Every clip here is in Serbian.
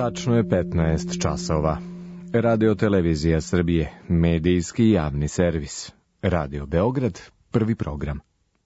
Tačno je 15 časova. Radio Televizija Srbije, medijski javni servis. Radio Beograd, prvi program.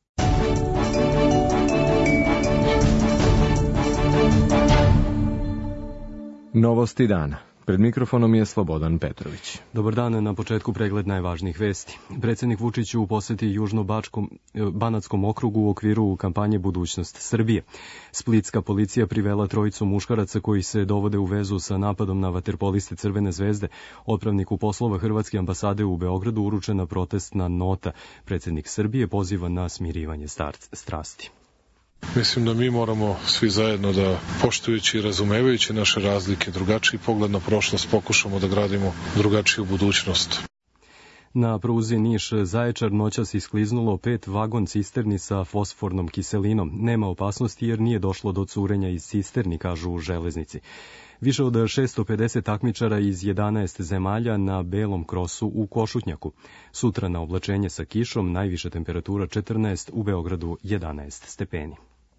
Novosti dana. Pred mikrofonom je Slobodan Petrović. Dobar dan, na početku pregled najvažnijih vesti. Predsjednik Vučić u posjeti Južno-Banatskom okrugu u okviru kampanje Budućnost Srbije. Splitska policija privela trojicu muškaraca koji se dovode u vezu sa napadom na vaterpoliste Crvene zvezde. Otpravniku poslova Hrvatske ambasade u Beogradu uručena protestna nota. Predsjednik Srbije poziva na smirivanje strasti. Mislim da mi moramo svi zajedno da, poštujući i razumevajući naše razlike, drugačiji pogled na prošlost, pokušamo da gradimo drugačiju budućnost. Na pruzi Niš-Zaječar noćas iskliznulo 5 vagon cisterni sa fosfornom kiselinom. Nema opasnosti jer nije došlo do curenja iz cisterni, kažu u železnici. Više od 650 takmičara iz 11 zemalja na belom krosu u Košutnjaku. Sutra na oblačenje sa kišom, najviša temperatura 14, u Beogradu 11 stepeni.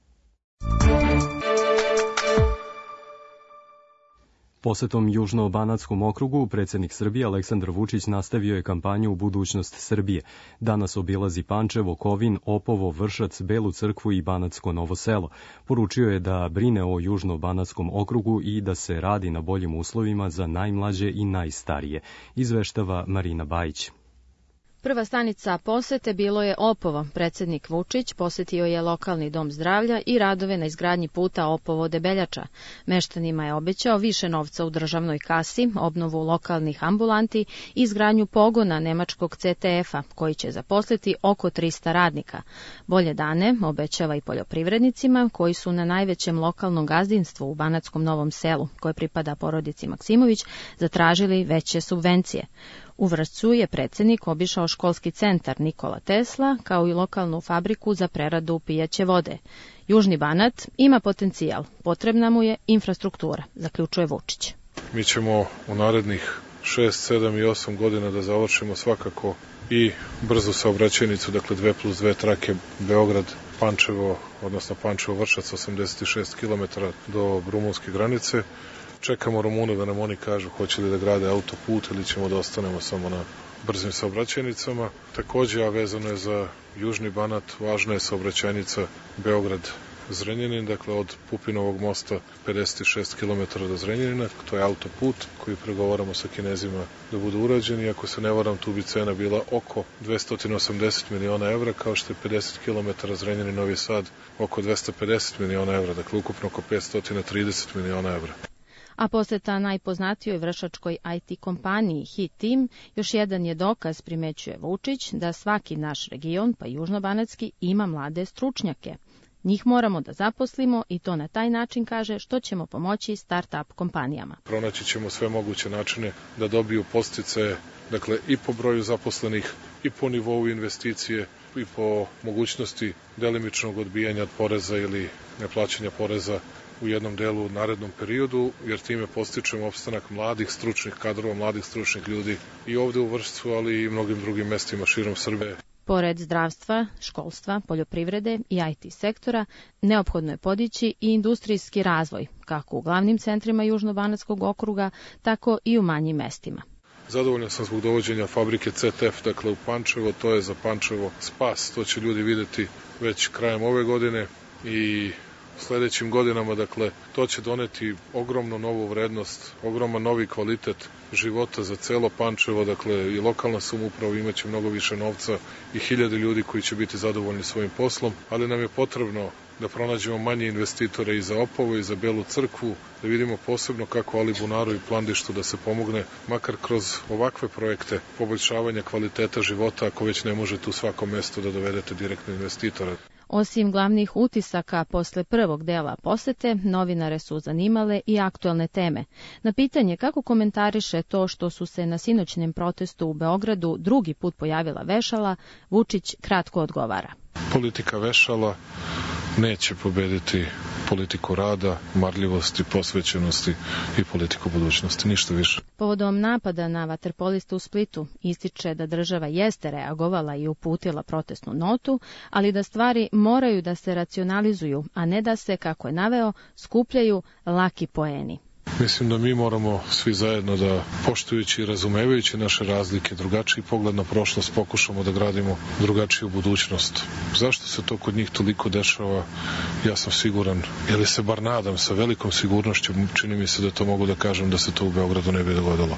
Posetom Južno-Banatskom okrugu predsjednik Srbije Aleksandar Vučić nastavio je kampanju u Budućnost Srbije. Danas obilazi Pančevo, Kovin, Opovo, Vršac, Belu Crkvu i Banatsko Novo Selo. Poručio je da brine o Južno-Banatskom okrugu i da se radi na boljim uslovima za najmlađe i najstarije, izveštava Marina Bajić. Prva stanica posete bilo je Opovo. Predsjednik Vučić posetio je lokalni dom zdravlja i radove na izgradnji puta Opovo-Debeljača. Meštanima je obećao više novca u državnoj kasi, obnovu lokalnih ambulanti i izgradnju pogona nemačkog CTF-a, koji će zaposliti oko 300 radnika. Bolje dane obećava i poljoprivrednicima koji su na najvećem lokalnom gazdinstvu u Banatskom Novom Selu, koje pripada porodici Maksimović, zatražili veće subvencije. U Vršcu je predsjednik obišao školski centar Nikola Tesla, kao i lokalnu fabriku za preradu pijaće vode. Južni Banat ima potencijal, potrebna mu je infrastruktura, zaključuje Vučić. Mi ćemo u narednih 6, 7 i 8 godina da završimo svakako i brzu saobraćajnicu, dakle 2+2 trake Beograd-Pančevo, odnosno Pančevo-Vršac, 86 km do rumunske granice. Čekamo Rumune da nam oni kažu hoće li da grade autoput ili ćemo da ostanemo samo na brzim saobraćajnicama. Takođe, a vezano je za Južni Banat, važna je saobraćajnica Beograd-Zrenjanin, dakle od Pupinovog mosta 56 km do Zrenjanina. To je autoput koji pregovaramo sa Kinezima da bude urađen i ako se ne varam, tu bi cena bila oko 280 miliona evra, kao što je 50 km Zrenjanin-Novi Sad oko 250 miliona evra, dakle ukupno oko 530 miliona evra. A poseta najpoznatijoj vršačkoj IT kompaniji Hit Team još jedan je dokaz, primećuje Vučić, da svaki naš region, pa južnobanatski, ima mlade stručnjake. Njih moramo da zaposlimo i to na taj način, kaže, što ćemo pomoći start-up kompanijama. Pronaći ćemo sve moguće načine da dobiju podsticaje, dakle i po broju zaposlenih, i po nivou investicije, i po mogućnosti delimičnog odbijanja od poreza ili neplaćanja poreza u jednom delu u narednom periodu, jer time podstičemo opstanak mladih stručnih kadrova, mladih stručnih ljudi i ovde u Vršcu, ali i mnogim drugim mestima širom Srbije. Pored zdravstva, školstva, poljoprivrede i IT sektora, neophodno je podići i industrijski razvoj, kako u glavnim centrima Južno-Banatskog okruga, tako i u manjim mestima. Zadovoljan sam zbog dovođenja fabrike CTF, dakle u Pančevo, to je za Pančevo spas, to će ljudi videti već krajem ove godine i sledećim godinama, dakle, to će doneti ogromnu novu vrednost, ogroman novi kvalitet života za celo Pančevo, dakle, i lokalna samouprava imaće mnogo više novca i 1000 ljudi koji će biti zadovoljni svojim poslom, ali nam je potrebno da pronađemo manje investitore i za Opovo i za Belu Crkvu, da vidimo posebno kako Alibunaru i Plandištu da se pomogne, makar kroz ovakve projekte poboljšavanja kvaliteta života, ako već ne možete u svakom mestu da dovedete direktno investitora. Osim glavnih utisaka posle prvog dela posete, novinare su zanimale i aktuelne teme. Na pitanje kako komentariše to što su se na sinoćnem protestu u Beogradu drugi put pojavila vešala, Vučić kratko odgovara. Politika vešala neće pobediti politiku rada, marljivosti, posvećenosti i politiku budućnosti, ništa više. Povodom napada na vaterpoliste u Splitu ističe da država jeste reagovala i uputila protestnu notu, ali da stvari moraju da se racionalizuju, a ne da se, kako je naveo, skupljaju laki poeni. Mislim da mi moramo svi zajedno da, poštujući i razumevajući naše razlike, drugačiji pogled na prošlost, pokušamo da gradimo drugačiju budućnost. Zašto se to kod njih toliko dešava, ja sam siguran, ili se bar nadam sa velikom sigurnošću, čini mi se da to mogu da kažem da se to u Beogradu ne bi dogodilo.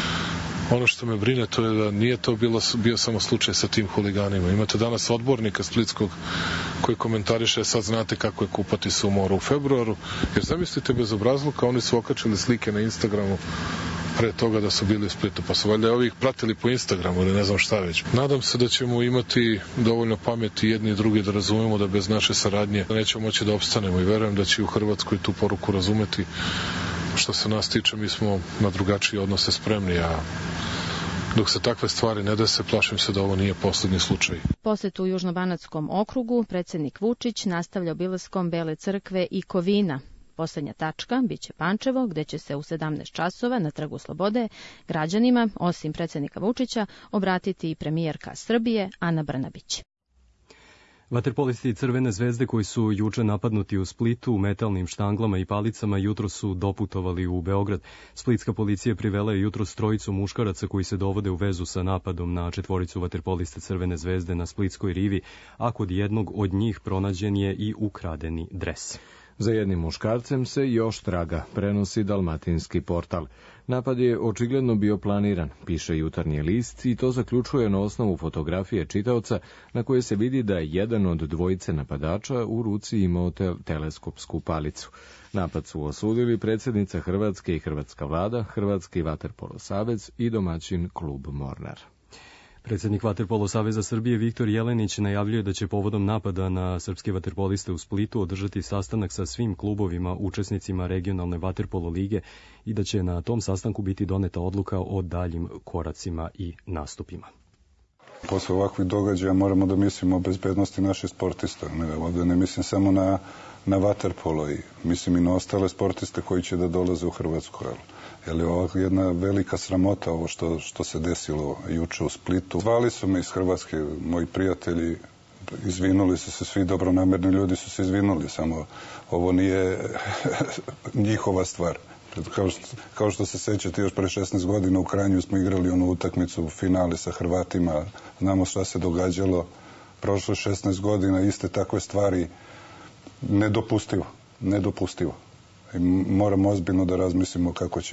Ono što me brine to je da nije to bio samo slučaj sa tim huliganima. Imate danas odbornika splitskog koji komentariše, sad znate kako je kupati se u moru u februaru, jer zamislite bez obrazluka, oni su okačili slike na Instagramu pre toga da su bili u Splitu, pa su valjda ovih pratili po Instagramu ili ne znam šta već. Nadam se da ćemo imati dovoljno pameti jedni i drugi da razumemo da bez naše saradnje nećemo moći da opstanemo i verujem da će u Hrvatskoj tu poruku razumeti. Što se nas tiče, mi smo na drugačije odnose spremni, a dok se takve stvari ne dese, plašim se da ovo nije poslednji slučaj. Posetu u Južnobanatskom okrugu predsjednik Vučić nastavlja obilaskom Bele crkve i Kovina. Poslednja tačka biće Pančevo, gde će se u 17 časova na Trgu Slobode građanima, osim predsjednika Vučića, obratiti i premijerka Srbije Ana Brnabić. Vaterpolisti Crvene zvezde koji su juče napadnuti u Splitu u metalnim štanglama i palicama jutro su doputovali u Beograd. Splitska policija privela je jutros trojicu muškaraca koji se dovode u vezu sa napadom na četvoricu vaterpolista Crvene zvezde na Splitskoj rivi, a kod jednog od njih pronađen je i ukradeni dres. Za jednim muškarcem se još traga, prenosi Dalmatinski portal. Napad je očigledno bio planiran, piše Jutarnji list, i to zaključuje na osnovu fotografije čitaoca na koje se vidi da je jedan od dvojice napadača u ruci imao teleskopsku palicu. Napad su osudili predsjednica Hrvatske i hrvatska vlada, Hrvatski vaterpolo savez i domaćin klub Mornar. Predsjednik Vaterpolo saveza Srbije Viktor Jelenić najavljuje da će povodom napada na srpske vaterpoliste u Splitu održati sastanak sa svim klubovima učesnicima regionalne vaterpolo lige i da će na tom sastanku biti doneta odluka o daljim koracima i nastupima. Posle ovakvih događaja moramo da mislimo o bezbednosti naših sportista. Ovdje ne mislim samo na vaterpolo, i mislim i na ostale sportiste koji će da dolaze u Hrvatsku. Jer je ovo jedna velika sramota, ovo što se desilo juče u Splitu. Zvali su me iz Hrvatske, moji prijatelji, izvinuli su se, svi dobronamerni ljudi su se izvinuli, samo ovo nije njihova stvar. Kao što se sećate, još pre 16 godina u Kranju smo igrali onu utakmicu u finale sa Hrvatima, znamo šta se događalo, prošlo 16 godina, iste takve stvari, nedopustivo. I moramo ozbiljno da razmislimo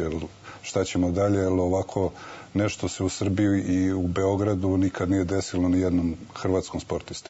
šta ćemo dalje, jer ovako nešto se u Srbiji i u Beogradu nikad nije desilo ni jednom hrvatskom sportisti.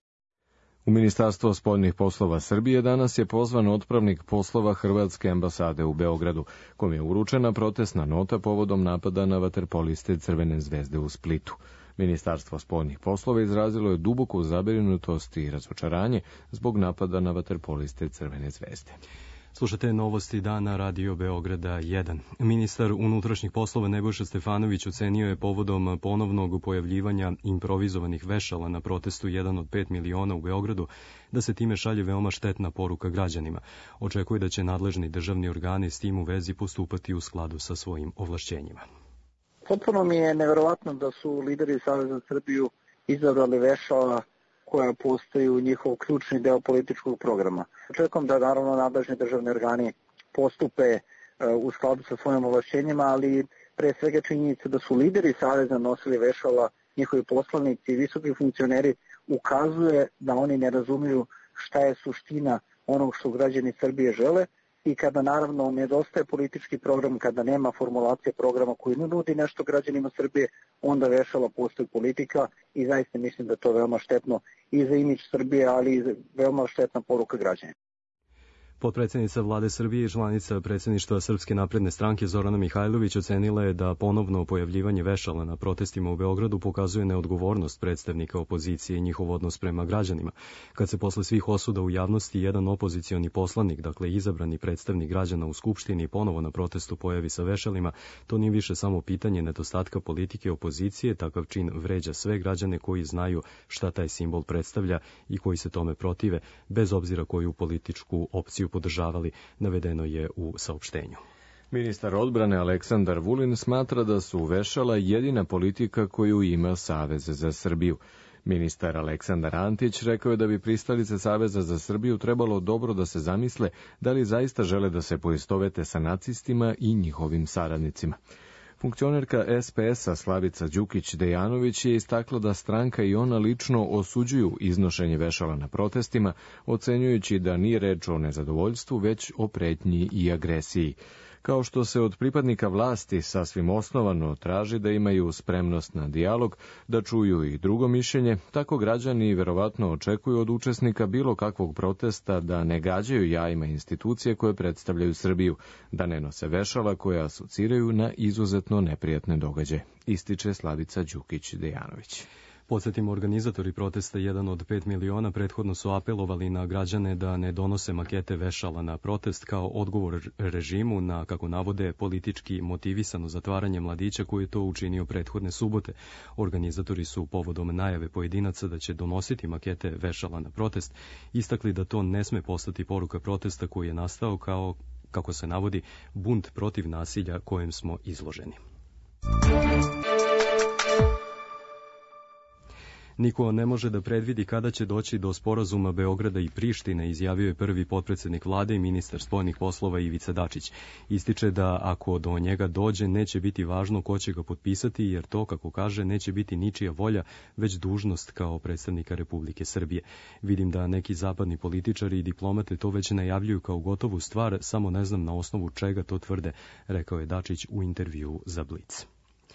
U Ministarstvo spoljnih poslova Srbije danas je pozvan otpravnik poslova Hrvatske ambasade u Beogradu, kom je uručena protestna nota povodom napada na vaterpoliste Crvene zvezde u Splitu. Ministarstvo spoljnih poslova izrazilo je duboku zabrinutost i razočaranje zbog napada na vaterpoliste Crvene zvezde. Slušate novosti dana Radio Beograda 1. Ministar unutrašnjih poslova Nebojša Stefanović ocenio je povodom ponovnog pojavljivanja improvizovanih vešala na protestu 1 od 5 miliona u Beogradu da se time šalje veoma štetna poruka građanima. Očekuje da će nadležni državni organi s tim u vezi postupati u skladu sa svojim ovlašćenjima. Potpuno mi je neverovatno da su lideri Saveza za Srbiju izabrali vešala koja postaju njihov ključni deo političkog programa. Očekujem da naravno nadležni državni organi postupe u skladu sa svojim ovlašćenjima, ali pre svega činjenica da su lideri Saveza nosili vešala, njihovi poslanici i visoki funkcioneri, ukazuje da oni ne razumiju šta je suština onog što građani Srbije žele, i kada naravno nedostaje politički program, kada nema formulacije programa koji nudi nešto građanima Srbije, onda vešala postoji politika, i zaista mislim da to veoma štetno i za imidž Srbije, ali i veoma štetna poruka građanima. Potpredsjednica vlade Srbije i članica predsjedništva Srpske napredne stranke Zorana Mihajlović ocenila je da ponovno pojavljivanje vešala na protestima u Beogradu pokazuje neodgovornost predstavnika opozicije i njihov odnos prema građanima. Kad se posle svih osuda u javnosti jedan opozicioni poslanik, dakle izabrani predstavnik građana u Skupštini, ponovo na protestu pojavi sa vešalima, to nije više samo pitanje nedostatka politike opozicije, takav čin vređa sve građane koji znaju šta taj simbol predstavlja i koji se tome protive, bez obzira koju političku opciju podržavali, navedeno je u saopštenju. Ministar odbrane Aleksandar Vulin smatra da su vešala jedina politika koju ima Savez za Srbiju. Ministar Aleksandar Antić rekao je da bi pristalice Saveza za Srbiju trebalo dobro da se zamisle da li zaista žele da se poistovete sa nacistima i njihovim saradnicima. Funkcionerka SPS-a Slavica Đukić-Dejanović je istakla da stranka i ona lično osuđuju iznošenje vešala na protestima, ocenjujući da nije reč o nezadovoljstvu, već o pretnji i agresiji. Kao što se od pripadnika vlasti sasvim osnovano traži da imaju spremnost na dijalog, da čuju i drugo mišljenje, tako građani verovatno očekuju od učesnika bilo kakvog protesta da ne gađaju jajima institucije koje predstavljaju Srbiju, da ne nose vešala koje asociraju na izuzetno neprijatne događaje, ističe Slavica Đukić-Dejanović. Podsjetimo, organizatori protesta 1 od 5 miliona prethodno su apelovali na građane da ne donose makete vešala na protest kao odgovor režimu na, kako navode, politički motivisano zatvaranje mladića koji je to učinio prethodne subote. Organizatori su povodom najave pojedinaca da će donositi makete vešala na protest istakli da to ne sme postati poruka protesta koji je nastao kao, kako se navodi, bunt protiv nasilja kojem smo izloženi. Niko ne može da predvidi kada će doći do sporazuma Beograda i Prištine, izjavio je prvi potpredsednik vlade i ministar spoljnih poslova Ivica Dačić. Ističe da ako do njega dođe, neće biti važno ko će ga potpisati, jer to, kako kaže, neće biti ničija volja, već dužnost kao predstavnika Republike Srbije. Vidim da neki zapadni političari i diplomate to već najavljuju kao gotovu stvar, samo ne znam na osnovu čega to tvrde, rekao je Dačić u intervjuu za Blic.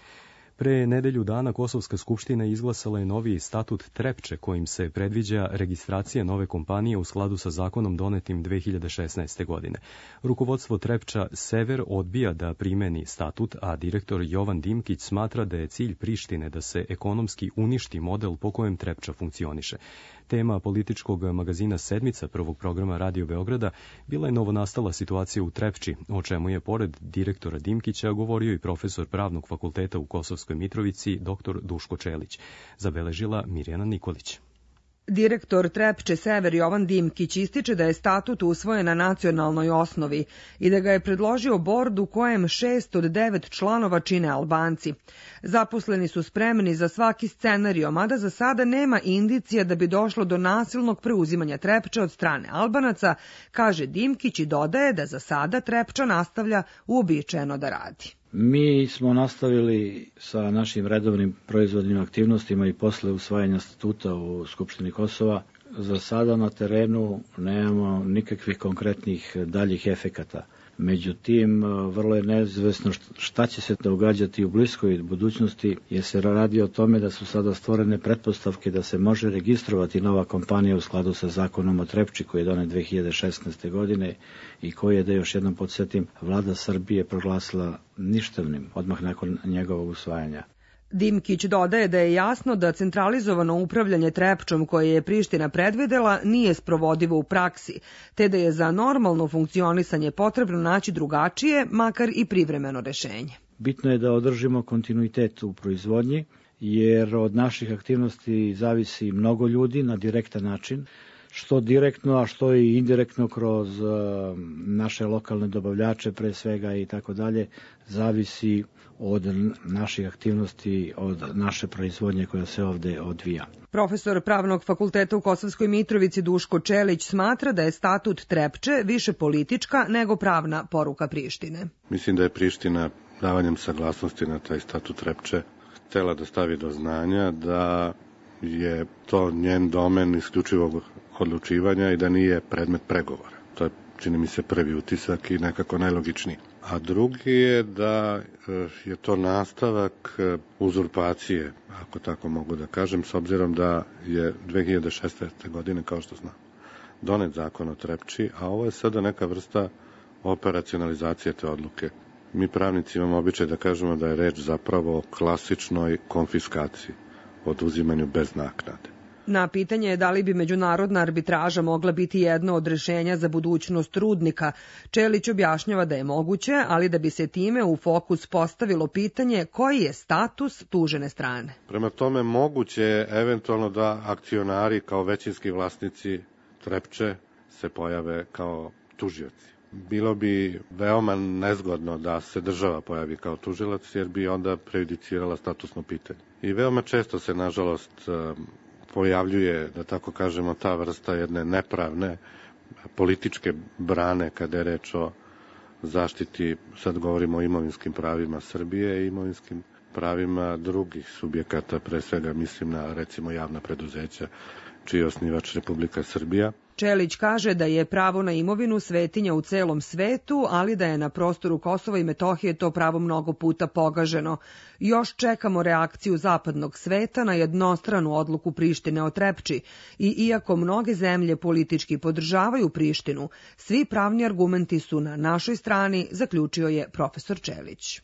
Pre nedelju dana Kosovska skupština izglasala je novi statut Trepče kojim se predviđa registracija nove kompanije u skladu sa zakonom donetim 2016. godine. Rukovodstvo Trepča Sever odbija da primeni statut, a direktor Jovan Dimkić smatra da je cilj Prištine da se ekonomski uništi model po kojem Trepča funkcioniše. Tema političkog magazina Sedmica prvog programa Radio Beograda bila je novonastala situacija u Trepči, o čemu je pored direktora Dimkića govorio i profesor Pravnog fakulteta u Kosovskoj Mitrovici dr. Duško Čelić, zabeležila Mirjana Nikolić. Direktor Trepče Sever Jovan Dimkić ističe da je statut usvojen na nacionalnoj osnovi i da ga je predložio bord u kojem 6 od 9 članova čine Albanci. Zaposleni su spremni za svaki scenario, mada za sada nema indicija da bi došlo do nasilnog preuzimanja Trepče od strane Albanaca, kaže Dimkić i dodaje da za sada Trepča nastavlja uobičajeno da radi. Mi smo nastavili sa našim redovnim proizvodnim aktivnostima i posle usvajanja statuta u Skupštini Kosova. Za sada na terenu nemamo nikakvih konkretnih daljih efekata. Međutim, vrlo je neizvesno šta će se događati u bliskoj budućnosti, jer se radi o tome da su sada stvorene pretpostavke da se može registrovati nova kompanija u skladu sa zakonom o Trepči koji je donet 2016. godine i koji je, da još jednom podsjetim, vlada Srbije proglasila ništavnim odmah nakon njegovog usvajanja. Dimkić dodaje da je jasno da centralizovano upravljanje Trepčom koje je Priština predvidela nije sprovodivo u praksi, te da je za normalno funkcionisanje potrebno naći drugačije, makar i privremeno rešenje. Bitno je da održimo kontinuitet u proizvodnji, jer od naših aktivnosti zavisi mnogo ljudi na direktan način, što direktno, a što i indirektno kroz naše lokalne dobavljače pre svega i tako dalje, zavisi od naših aktivnosti, od naše proizvodnje koja se ovde odvija. Profesor Pravnog fakulteta u Kosovskoj Mitrovici Duško Čelić smatra da je statut Trepče više politička nego pravna poruka Prištine. Mislim da je Priština davanjem saglasnosti na taj statut Trepče htela da stavi do znanja da je to njen domen isključivog odlučivanja i da nije predmet pregovora. To je, čini mi se, prvi utisak i nekako najlogičniji. A drugi je da je to nastavak uzurpacije, ako tako mogu da kažem, s obzirom da je 2016. godine, kao što znam, donet zakon o Trepči, a ovo je sada neka vrsta operacionalizacije te odluke. Mi pravnici imamo običaj da kažemo da je reč zapravo o klasičnoj konfiskaciji, oduzimanju bez naknade. Na pitanje je da li bi međunarodna arbitraža mogla biti jedno od rešenja za budućnost rudnika, Čelić objašnjava da je moguće, ali da bi se time u fokus postavilo pitanje koji je status tužene strane. Prema tome, moguće je eventualno da akcionari kao većinski vlasnici Trepče se pojave kao tužioci. Bilo bi veoma nezgodno da se država pojavi kao tužilac, jer bi onda prejudicirala statusno pitanje. I veoma često se, nažalost, pojavljuje, da tako kažemo, ta vrsta jedne nepravne političke brane kada je reč o zaštiti, sad govorimo o imovinskim pravima Srbije i imovinskim pravima drugih subjekata, pre svega mislim na recimo javna preduzeća čiji je osnivač Republika Srbija. Čelić kaže da je pravo na imovinu svetinja u celom svetu, ali da je na prostoru Kosova i Metohije to pravo mnogo puta pogaženo. Još čekamo reakciju zapadnog sveta na jednostranu odluku Prištine o Trepči i iako mnoge zemlje politički podržavaju Prištinu, svi pravni argumenti su na našoj strani, zaključio je profesor Čelić.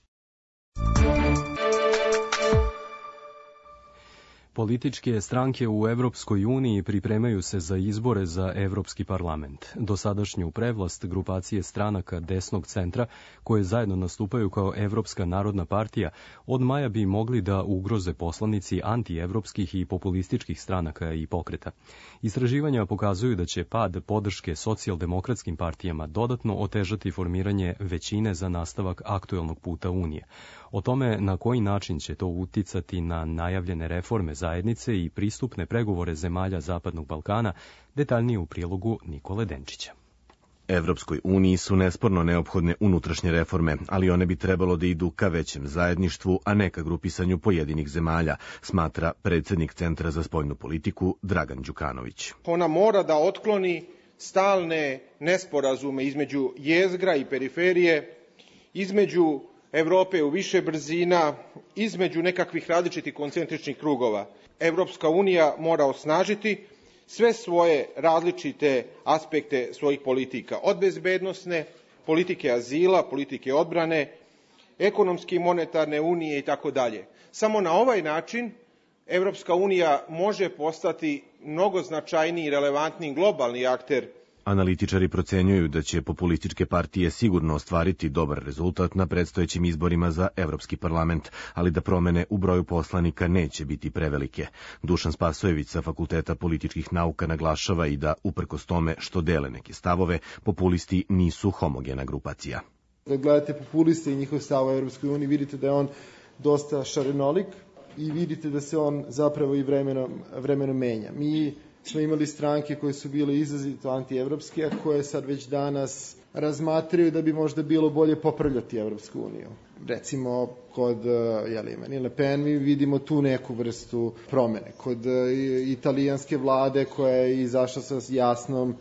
Političke stranke u Evropskoj uniji pripremaju se za izbore za Evropski parlament. Dosadašnju prevlast grupacije stranaka desnog centra, koje zajedno nastupaju kao Evropska narodna partija, od maja bi mogli da ugroze poslanici antievropskih i populističkih stranaka i pokreta. Istraživanja pokazuju da će pad podrške socijaldemokratskim partijama dodatno otežati formiranje većine za nastavak aktuelnog puta Unije. O tome na koji način će to uticati na najavljene reforme zajednice i pristupne pregovore zemalja Zapadnog Balkana, detaljnije u prilogu Nikole Denčića. Evropskoj uniji su nesporno neophodne unutrašnje reforme, ali one bi trebalo da idu ka većem zajedništvu, a ne ka grupisanju pojedinih zemalja, smatra predsjednik Centra za spoljnu politiku Dragan Đukanović. Ona mora da otkloni stalne nesporazume između jezgra i periferije, između Evrope u više brzina, između nekakvih različitih koncentričnih krugova. Evropska unija mora osnažiti sve svoje različite aspekte svojih politika, od bezbednosne, politike azila, politike odbrane, ekonomske i monetarne unije itd. Samo na ovaj način Evropska unija može postati mnogo značajniji i relevantniji globalni akter. Analitičari procenjuju da će populističke partije sigurno ostvariti dobar rezultat na predstojećim izborima za Evropski parlament, ali da promene u broju poslanika neće biti prevelike. Dušan Spasojević sa Fakulteta političkih nauka naglašava i da, uprkos tome što dele neke stavove, populisti nisu homogena grupacija. Kad gledate populiste i njihov stav u Evropskoj uniji, vidite da je on dosta šarenolik i vidite da se on zapravo i vremenom menja. Mi smo imali stranke koje su bile izrazito antievropske, a koje sad već danas razmatraju da bi možda bilo bolje popravljati Evropsku uniju. Recimo, kod Marine Le Pen mi vidimo tu neku vrstu promene. Kod italijanske vlade koja je izašla sa jasnom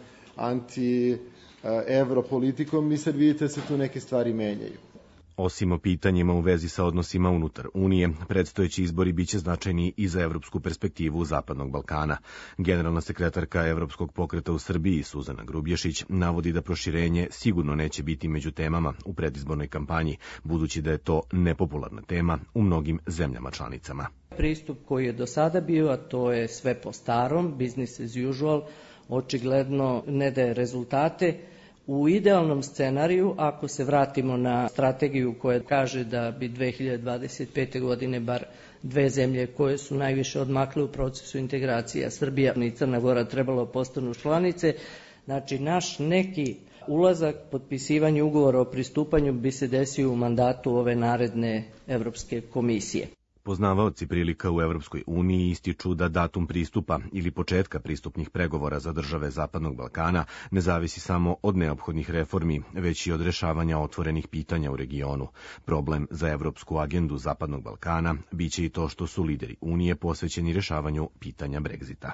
anti-evropolitikom, mi sad vidite da se tu neke stvari menjaju. Osim o pitanjima u vezi sa odnosima unutar Unije, predstojeći izbori biće značajni i za evropsku perspektivu Zapadnog Balkana. Generalna sekretarka Evropskog pokreta u Srbiji, Suzana Grubješić, navodi da proširenje sigurno neće biti među temama u predizbornoj kampanji, budući da je to nepopularna tema u mnogim zemljama članicama. Pristup koji je do sada bio, a to je sve po starom, business as usual, očigledno ne daje rezultate. U idealnom scenariju, ako se vratimo na strategiju koja kaže da bi 2025. godine bar dve zemlje koje su najviše odmakle u procesu integracija, Srbija i Crna Gora, trebalo postanu članice, znači naš neki ulazak, potpisivanje ugovora o pristupanju bi se desio u mandatu ove naredne Evropske komisije. Poznavaoci prilika u Evropskoj uniji ističu da datum pristupa ili početka pristupnih pregovora za države Zapadnog Balkana ne zavisi samo od neophodnih reformi, već i od rešavanja otvorenih pitanja u regionu. Problem za evropsku agendu Zapadnog Balkana biće i to što su lideri Unije posvećeni rešavanju pitanja Brexita.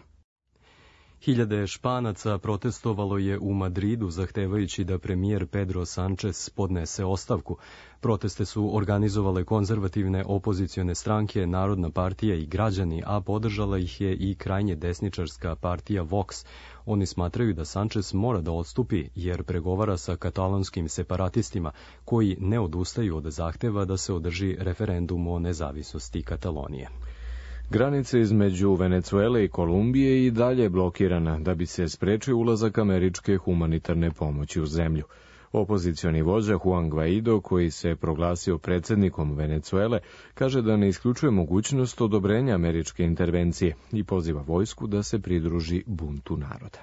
Hiljade Španaca protestovalo je u Madridu zahtevajući da premijer Pedro Sánchez podnese ostavku. Proteste su organizovale konzervativne opozicione stranke, Narodna partija i građani, a podržala ih je i krajnje desničarska partija Vox. Oni smatraju da Sánchez mora da odstupi jer pregovara sa katalonskim separatistima koji ne odustaju od zahteva da se održi referendum o nezavisnosti Katalonije. Granica između Venecuele i Kolumbije i dalje je blokirana da bi se sprečio ulazak američke humanitarne pomoći u zemlju. Opozicioni vođa Juan Guaido, koji se proglasio predsjednikom Venecuele, kaže da ne isključuje mogućnost odobrenja američke intervencije i poziva vojsku da se pridruži buntu naroda.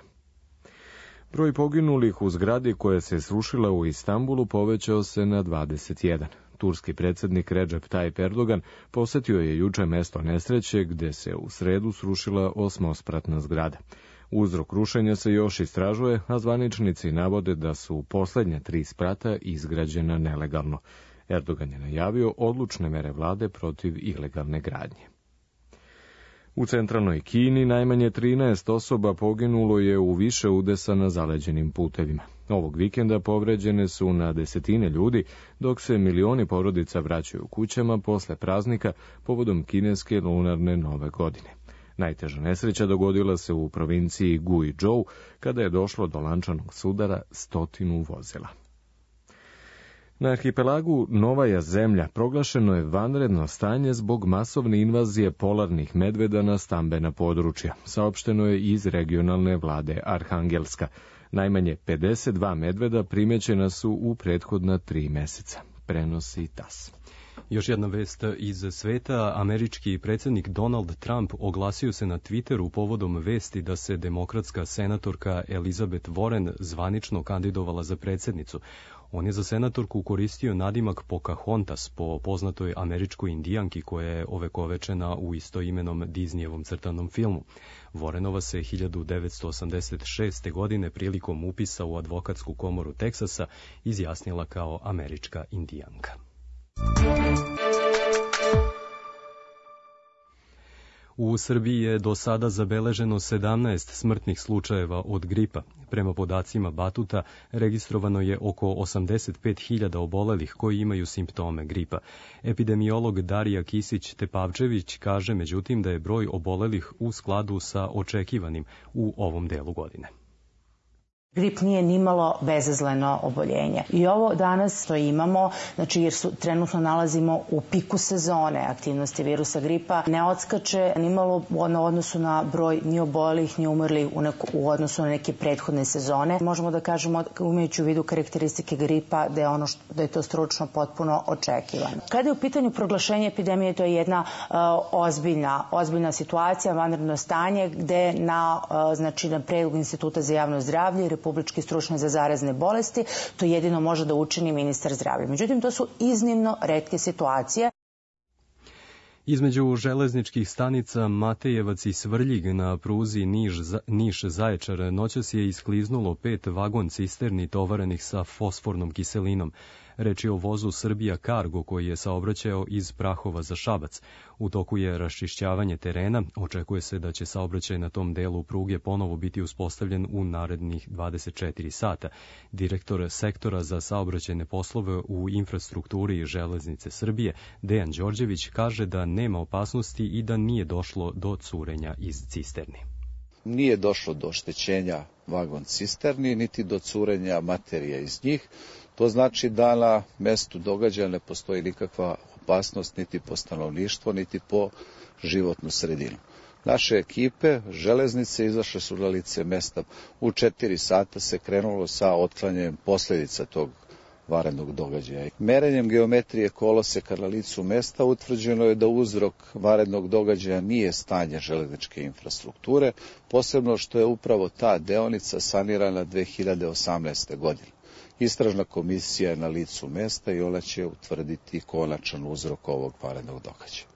Broj poginulih u zgradi koja se srušila u Istanbulu povećao se na 21. Turski predsjednik Recep Tayyip Erdogan posetio je juče mesto nesreće gde se u sredu srušila 8-spratna zgrada. Uzrok rušenja se još istražuje, a zvaničnici navode da su poslednja 3 sprata izgrađena nelegalno. Erdogan je najavio odlučne mere vlade protiv ilegalne gradnje. U centralnoj Kini najmanje 13 osoba poginulo je u više udesa na zaleđenim putevima. Ovog vikenda povređene su na desetine ljudi, dok se milioni porodica vraćaju kućama posle praznika povodom kineske lunarne nove godine. Najteža nesreća dogodila se u provinciji Guizhou, kada je došlo do lančanog sudara 100 vozila. Na arhipelagu Novaja zemlja proglašeno je vanredno stanje zbog masovne invazije polarnih medveda na stambena područja, saopšteno je iz regionalne vlade Arhangelska. Najmanje 52 medveda primećena su u prethodna 3 meseca, prenosi TASS. Još jedna vest iz sveta. Američki predsjednik Donald Trump oglasio se na Twitteru povodom vesti da se demokratska senatorka Elizabeth Warren zvanično kandidovala za predsjednicu. On je za senatorku koristio nadimak Pocahontas po poznatoj američkoj indijanki koja je ovekovečena u istoimenom Disneyevom crtanom filmu. Warrenova se 1986. godine prilikom upisa u advokatsku komoru Teksasa izjasnila kao američka indijanka. U Srbiji je do sada zabeleženo 17 smrtnih slučajeva od gripa. Prema podacima Batuta, registrovano je oko 85.000 obolelih koji imaju simptome gripa. Epidemiolog Darija Kisić-Tepavčević kaže međutim da je broj obolelih u skladu sa očekivanim u ovom delu godine. Grip nije nimalo bezazleno oboljenje. I ovo danas što imamo, znači jer trenutno nalazimo u piku sezone aktivnosti virusa gripa, ne odskače nimalo u odnosu na broj ni obolelih ni umrlih u odnosu na neke prethodne sezone. Možemo da kažemo, imajući u vidu karakteristike gripa, da je to stručno potpuno očekivano. Kada je u pitanju proglašenje epidemije, to je jedna ozbiljna situacija, vanredno stanje, gde na predlog Instituta za javno zdravlje i Republički stručnjak za zarazne bolesti, to jedino može da učini ministar zdravlja. Međutim, to su iznimno retke situacije. Između železničkih stanica Matejevac i Svrljig na pruzi Niš-Zaječar noćas je iskliznulo 5 vagon cisterni tovarenih sa fosfornom kiselinom. Reč je o vozu Srbija Cargo koji je saobraćao iz Prahova za Šabac. U toku je raščišćavanje terena. Očekuje se da će saobraćaj na tom delu pruge ponovo biti uspostavljen u narednih 24 sata. Direktor sektora za saobraćajne poslove u infrastrukturi Železnice Srbije, Dejan Đorđević, kaže da nema opasnosti i da nije došlo do curenja iz cisterni. Nije došlo do oštećenja vagon cisterni, niti do curenja materija iz njih. To znači da na mestu događaja ne postoji nikakva opasnost niti po stanovništvo, niti po životnu sredinu. Naše ekipe železnice izašle su na lice mesta. U 4 sata se krenulo sa otklanjanjem posljedica tog vanrednog događaja. Merenjem geometrije koloseka na licu mesta utvrđeno je da uzrok vanrednog događaja nije stanje železničke infrastrukture, posebno što je upravo ta deonica sanirana 2018. godine. Istražna komisija je na licu mesta i ona će utvrditi konačan uzrok ovog vanrednog događaja.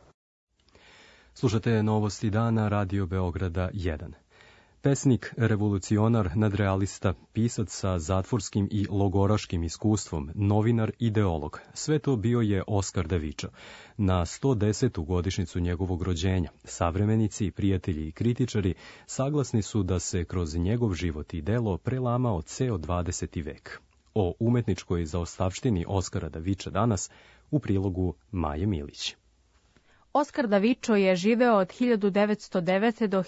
Slušate Novosti dana, Radio Beograda 1. Pesnik, revolucionar, nadrealista, pisac sa zatvorskim i logoraškim iskustvom, novinar, ideolog. Sve to bio je Oskar Davičo. Na 110. godišnicu njegovog rođenja, savremenici, prijatelji i kritičari saglasni su da se kroz njegov život i delo prelamao ceo 20. vek. O umetničkoj zaostavštini Oskara Daviča danas u prilogu Maje Milić. Oskar Davičo je živeo od 1909. do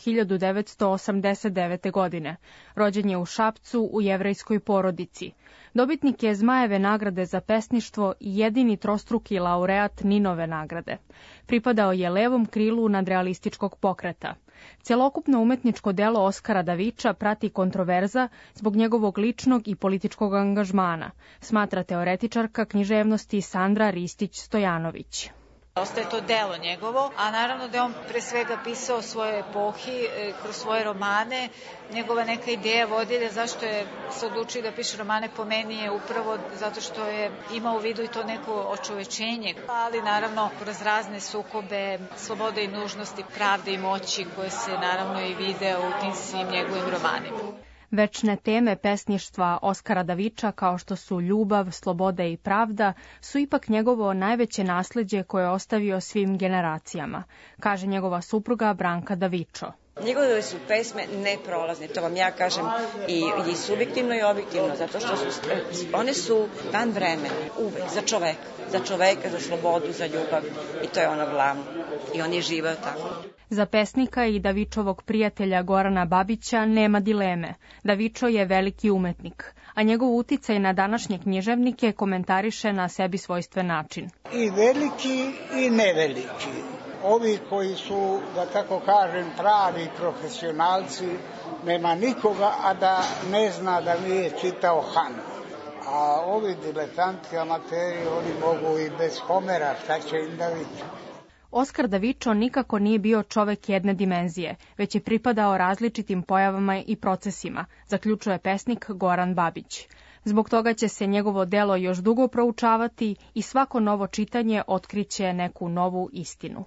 1989. godine. Rođen je u Šapcu u jevrejskoj porodici. Dobitnik je Zmajeve nagrade za pesništvo i jedini trostruki laureat Ninove nagrade. Pripadao je levom krilu nadrealističkog pokreta. Celokupno umetničko delo Oskara Daviča prati kontroverza zbog njegovog ličnog i političkog angažmana, smatra teoretičarka književnosti Sandra Ristić-Stojanović. Ostaje to delo njegovo, a naravno da je on pre svega pisao svoje epohi, kroz svoje romane. Njegova neka ideja vodilja zašto je se odlučio da piše romane po meni je upravo zato što je imao u vidu i to neko očovečenje, ali naravno kroz razne sukobe, slobode i nužnosti, pravde i moći koje se naravno i vide u tim svim njegovim romanima. Večne teme pesništva Oskara Daviča, kao što su ljubav, sloboda i pravda, su ipak njegovo najveće nasleđe koje je ostavio svim generacijama, kaže njegova supruga Branka Davičo. Njegove su pesme neprolazne, to vam ja kažem i subjektivno i objektivno, zato što one su van vremena, uvek, za čoveka, za slobodu, za ljubav i to je ono glavno. I on je živao tako. Za pesnika i Davičovog prijatelja Gorana Babića nema dileme. Davičo je veliki umetnik, a njegov uticaj na današnje književnike komentariše na sebi svojstven način. I veliki i neveliki. Ovi koji su, da tako kažem, pravi profesionalci, nema nikoga, a da ne zna da nije čitao Hanu. A ovi diletanti, amateri, oni mogu i bez Homera, šta će im da vidi. Oskar Davičo nikako nije bio čovek jedne dimenzije, već je pripadao različitim pojavama i procesima, zaključuje pesnik Goran Babić. Zbog toga će se njegovo delo još dugo proučavati i svako novo čitanje otkriće neku novu istinu.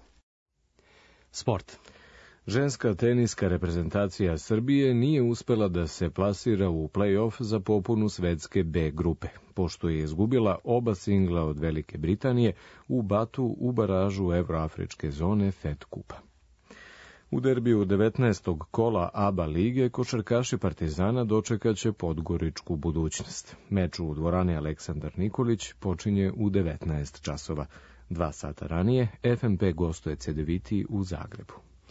Sport. Ženska teniska reprezentacija Srbije nije uspela da se plasira u play-off za popunu svetske B grupe, pošto je izgubila oba singla od Velike Britanije u Batu u baražu Evroafričke zone FED kupa. U derbiju 19. kola ABA lige košarkaši Partizana dočekaće Podgoričku budućnost. Meč u dvorani Aleksandar Nikolić počinje u 19 časova. 2 sata ranije FNP gostuje CDVita u Zagrebu.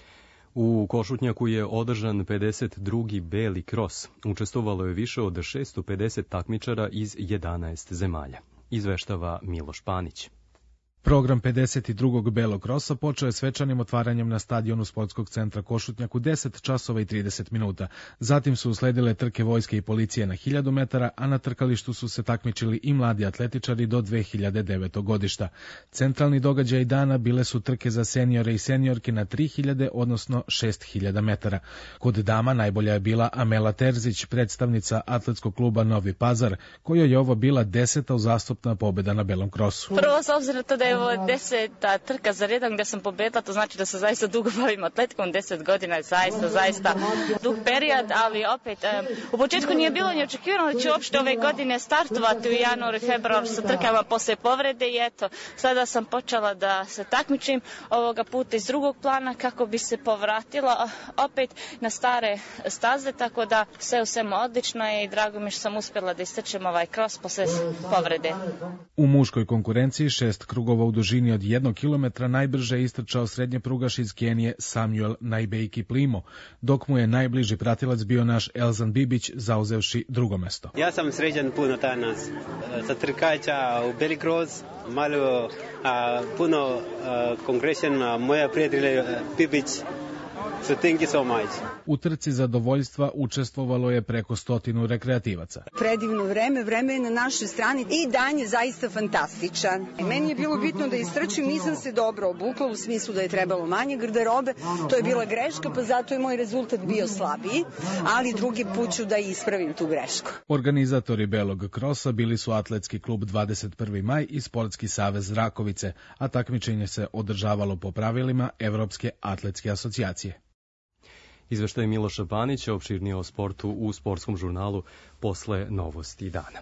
U Košutnjaku je održan 52. Beli kros. Učestvovalo je više od 650 takmičara iz 11 zemalja. Izveštava Miloš Panić. Program 52. Belog krosa počeo je svečanim otvaranjem na stadionu Sportskog centra Košutnjak u 10 časova i 30 minuta. Zatim su usledile trke vojske i policije na 1000 metara, a na trkalištu su se takmičili i mladi atletičari do 2009. godišta. Centralni događaj dana bile su trke za seniore i seniorke na 3000, odnosno 6000 metara. Kod dama najbolja je bila Amela Terzić, predstavnica atletskog kluba Novi Pazar, kojoj je ovo bila 10. uzastopna pobjeda na Belom krosu. Prvo, s obzirom to da je ovo 10. trka za redom gde sam pobedila, to znači da se zaista dugo bavim atletikom, 10 godina je zaista dug period, ali opet u početku nije bilo ni očekivano da ću uopšte ove godine startovati u januaru i februaru sa trkama posle povrede i eto, sada sam počela da se takmičim ovoga puta iz drugog plana kako bi se povratila opet na stare staze, tako da sve u svemu odlično je i drago mi što sam uspjela da istrčem ovaj kros posle povrede. U muškoj konkurenciji 6 krugova u dužini od 1 kilometra najbrže istrčao srednjeprugaš iz Kenije Samuel Naibejki Plimo, dok mu je najbliži pratilac bio naš Elzan Bibić, zauzevši drugo mesto. Ja sam srećan puno danas sa trkača u Beli Cross, malo puno konkretan moja prijatelja Bibić. So thank you so much. U trci zadovoljstva učestvovalo je preko 100 rekreativaca. Predivno vreme je na našoj strani i dan je zaista fantastičan. Meni je bilo bitno da istrčim, nisam se dobro obukla u smislu da je trebalo manje garderobe, to je bila greška, pa zato je moj rezultat bio slabiji, ali drugi put ću da ispravim tu grešku. Organizatori Belog krosa bili su Atletski klub 21. maj i Sportski savez Rakovice, a takmičenje se održavalo po pravilima Evropske atletske asocijacije. Izveštaj Miloša Panića, opširnije o sportu u sportskom žurnalu posle novosti dana.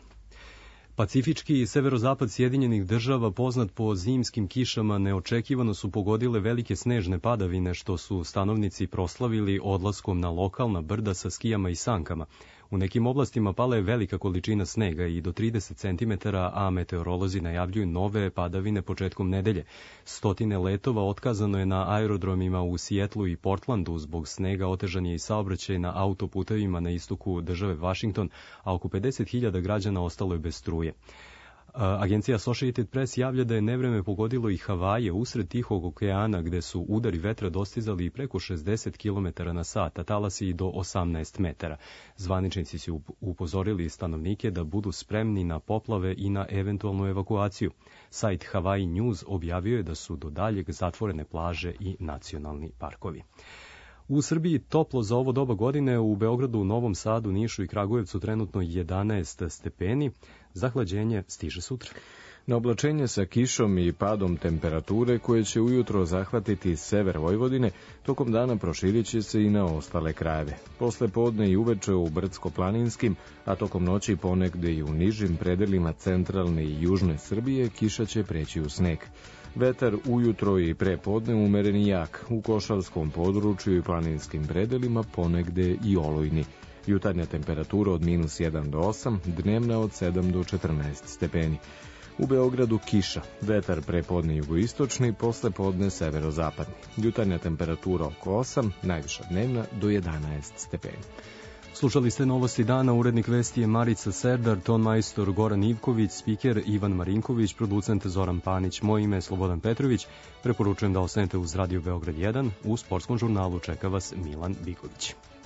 Pacifički i severozapad Sjedinjenih država, poznat po zimskim kišama, neočekivano su pogodile velike snežne padavine, što su stanovnici proslavili odlaskom na lokalna brda sa skijama i sankama. U nekim oblastima pala je velika količina snega i do 30 cm, a meteorolozi najavljuju nove padavine početkom nedelje. 100 letova otkazano je na aerodromima u Sijetlu i Portlandu zbog snega, otežan je i saobraćaj na autoputevima na istoku države Washington, a oko 50.000 građana ostalo je bez struje. Agencija Associated Press javlja da je nevreme pogodilo i Havaje usred Tihog okeana, gde su udari vetra dostizali preko 60 km na sat, a talasi i do 18 metara. Zvaničnici su upozorili stanovnike da budu spremni na poplave i na eventualnu evakuaciju. Sajt Hawaii News objavio je da su do daljeg zatvorene plaže i nacionalni parkovi. U Srbiji toplo za ovo doba godine, u Beogradu, Novom Sadu, Nišu i Kragujevcu trenutno 11 stepeni. Zahlađenje stiže sutra. Na oblačenje sa kišom i padom temperature koje će ujutro zahvatiti sever Vojvodine, tokom dana proširit će se i na ostale krajeve. Posle podne i uveče u brdsko-planinskim, a tokom noći ponegde i u nižim predelima centralne i južne Srbije, kiša će preći u sneg. Vetar ujutro i pre podne umeren i jak, u Košavskom području i planinskim predelima ponegde i olujni. Jutarnja temperatura od -1 do 8, dnevna od 7 do 14 stepeni. U Beogradu kiša, vetar prepodne jugoistočni, posle podne severozapadni. Jutarnja temperatura oko 8, najviša dnevna do 11 stepeni. Slušali ste novosti dana, urednik vesti je Marica Serdar, ton majstor Goran Ivković, spiker Ivan Marinković, producent Zoran Panić, moje ime je Slobodan Petrović. Preporučujem da ostanete uz Radio Beograd 1, u sportskom žurnalu čeka vas Milan Biković.